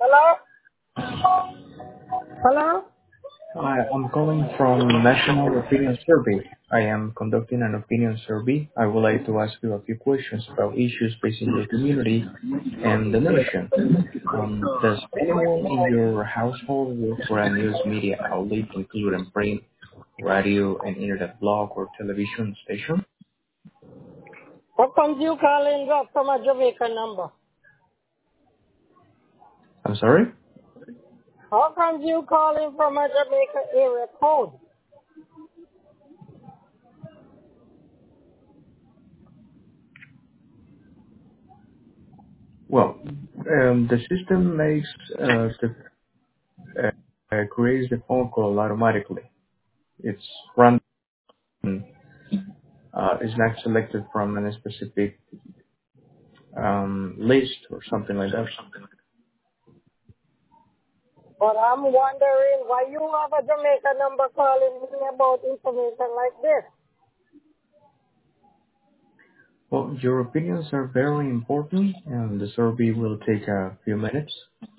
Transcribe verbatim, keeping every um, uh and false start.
Hello? Hello? Hi, I'm calling from National Opinion Survey. I am conducting an opinion survey. I would like to ask you a few questions about issues facing your community and the nation. Um, does anyone in your household work for a news media outlet, including print, radio, and internet blog or television station? How come you calling up from a Jamaican number? I'm sorry? How come you calling from a Jamaica area code? Well, um, the system makes uh, the, uh, uh, creates the phone call automatically. It's random. Uh, it's not selected from a specific um, list or something like that. But I'm wondering why you have a Jamaica number calling me about information like this. Well, your opinions are very important, and the survey will take a few minutes.